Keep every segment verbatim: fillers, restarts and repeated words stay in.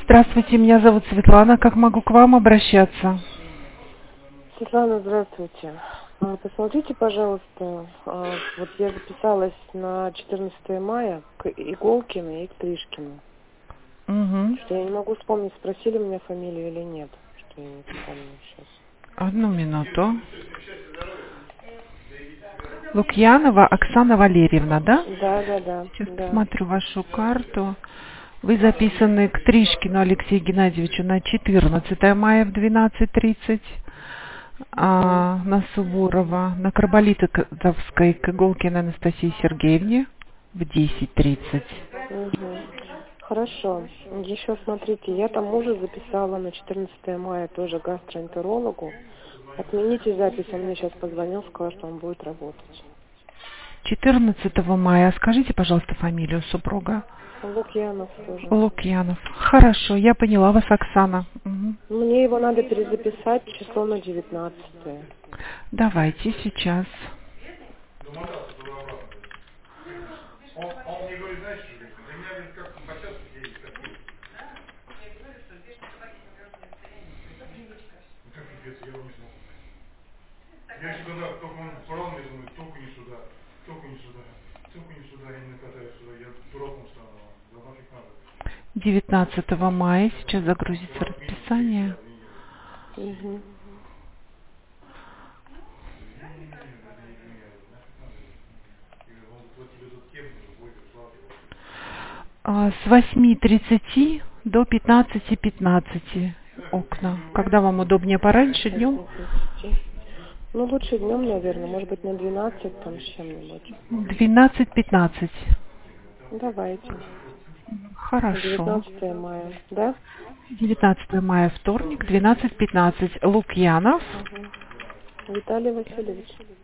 Здравствуйте, меня зовут Светлана. Как могу к вам обращаться? Светлана, здравствуйте. А, Посмотрите, пожалуйста, а, вот я записалась на четырнадцатое мая к Иголкину и к Тришкину. Угу. Что я не могу вспомнить, спросили меня фамилию или нет, что я не помню сейчас. Одну минуту. Лукьянова Оксана Валерьевна, да? Да, да, да, Сейчас да. посмотрю вашу карту. Вы записаны к Тришкину Алексею Геннадьевичу на четырнадцатое мая в двенадцать тридцать. Угу. А на Суворова, на Карболитовской к Иголкиной Анастасии Сергеевне в десять тридцать. Угу. Хорошо. Еще смотрите, я там мужа записала на четырнадцатое мая тоже гастроэнтерологу. Отмените запись, он мне сейчас позвонил, сказал, что он будет работать. четырнадцатого мая. Скажите, пожалуйста, фамилию супруга. Лукьянов тоже. Лукьянов. Хорошо, я поняла вас, Оксана. Мгм. Мне его надо перезаписать число на девятнадцатое. Давайте сейчас. девятнадцатого мая сейчас загрузится расписание. Угу. А, С восьми тридцати до пятнадцати пятнадцати окна. Когда вам удобнее, пораньше, днем? Ну, лучше днем, наверное, может быть, на двенадцать там с чем-нибудь. двенадцать пятнадцать. Давайте. На Хорошо. девятнадцатое мая, да? девятнадцатого мая, вторник, двенадцать пятнадцать. Лукьянов. Угу. Виталий Васильевич.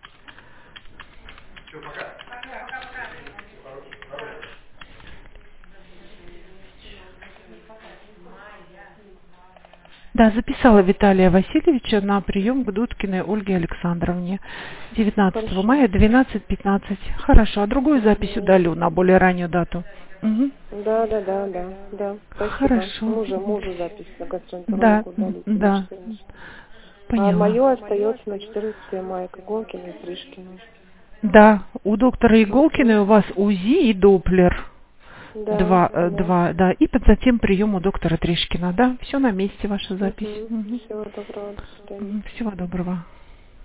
Да, записала Виталия Васильевича на прием к Дудкиной Ольге Александровне. девятнадцатого Хорошо. мая, двенадцать пятнадцать. Хорошо, а другую запись удалю на более раннюю дату. Угу. Да, да, да, да, да. Спасибо. Хорошо. Мужа, мужу запись на Да, гастроэнтерологу удалите на да, четырнадцатое. А поняла. мое остается на четырнадцатое мая к Иголкину и Тришкину. Да, у доктора Иголкиной у вас УЗИ и Доплер. Да, Два, э, да. два, да, и под затем прием у доктора Тришкина, да, все на месте, ваша запись. Угу. Угу. Всего доброго, до свидания. Всего доброго.